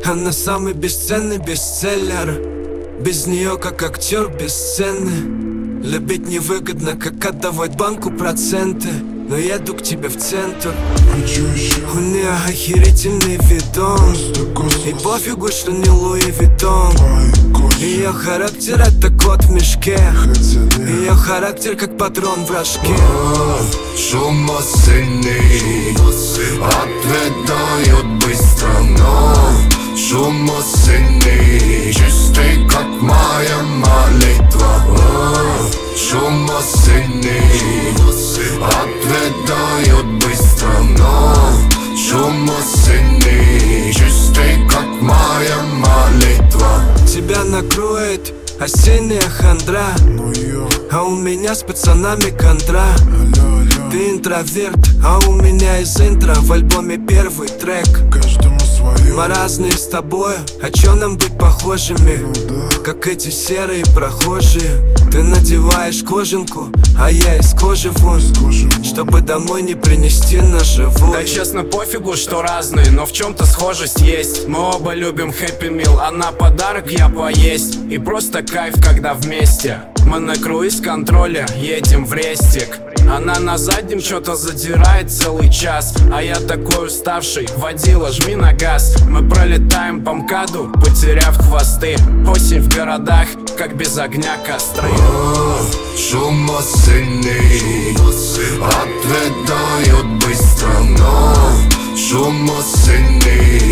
Она самый бесценный бестселлер. Без нее как актер без сцены. Любить невыгодно, как отдавать банку проценты. Но еду к тебе в центр. У нее охерительный видон. И пофигу, что не Луи Виттон. Ее характер это кот в мешке. Ее характер как патрон в рожке. Шум осенний ответают быстро, но шум осенний чистый, как моя молитва. Шум осенний ответают быстро, но шум осенний чистый, как моя молитва. Тебя накроет осенняя хандра, а у меня с пацанами контра. Ты интроверт, а у меня из интро в альбоме первый трек. Каждому свое. Мы разные с тобой, а чё нам быть похожими? Как эти серые прохожие. Ты надеваешь кожанку, а я из кожи вон, чтобы домой не принести наживую. Да честно пофигу, что разные, но в чем-то схожесть есть. Мы оба любим хэппи мил, она подарок, я поесть. И просто кайф, когда вместе. Мы на круиз-контроле едем в рестик. Она на заднем что-то задирает целый час, а я такой уставший, водила, жми на газ. Мы пролетаем по МКАДу, потеряв хвосты. Осень в городах, как без огня костры. Шум осенний ответают быстро, но шум осенний